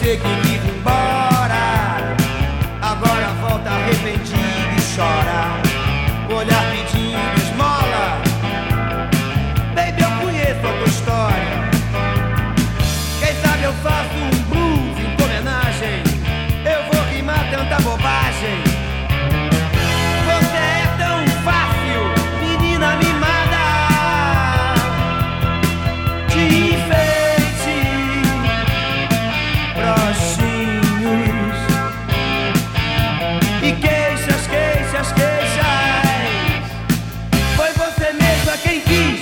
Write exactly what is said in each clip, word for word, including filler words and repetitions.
você que quis ir embora, agora volta arrependido e chora. O olhar pedindo esmola. Baby, eu conheço a tua história. Quem sabe eu faço um blues em tua homenagem. Eu vou rimar tanta bobagem. Você é tão fácil, menina mimada, de enfeite, brochinhos e queixas, queixas, queixas. Foi você mesma quem quis.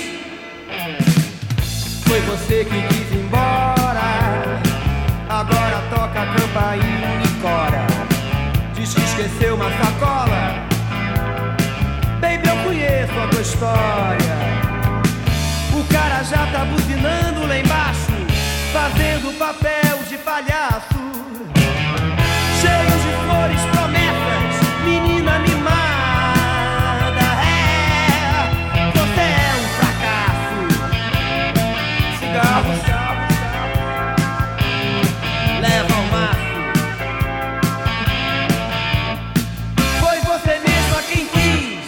Foi você que quis ir embora, agora toca a campainha e cora. Diz que esqueceu uma sacola. Baby, eu conheço a tua história. O cara já tá buzinando lá embaixo, fazendo papel de palhaço. Cheio de flores, promessas, menina mimada. É, você é um fracasso. Cigarro, cigarro, cigarro, leva ao maço. Foi você mesma quem quis.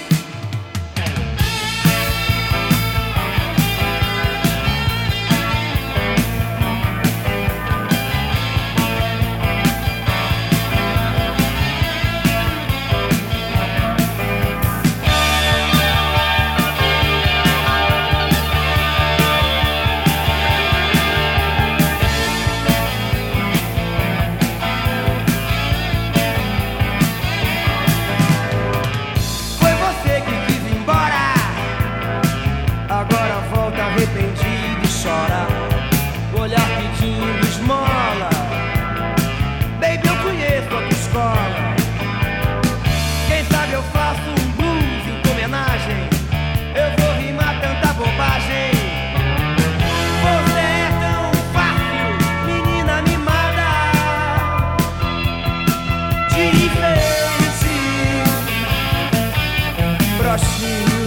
Foi você que quis ir embora, agora volta arrependido e chora. O olhar pedindo esmola. Baby, eu conheço a tua escola. Quem sabe eu faço um blues em tua homenagem. Eu vou rimar tanta bobagem. Você é tão fácil, menina mimada, de enfeite, brochinho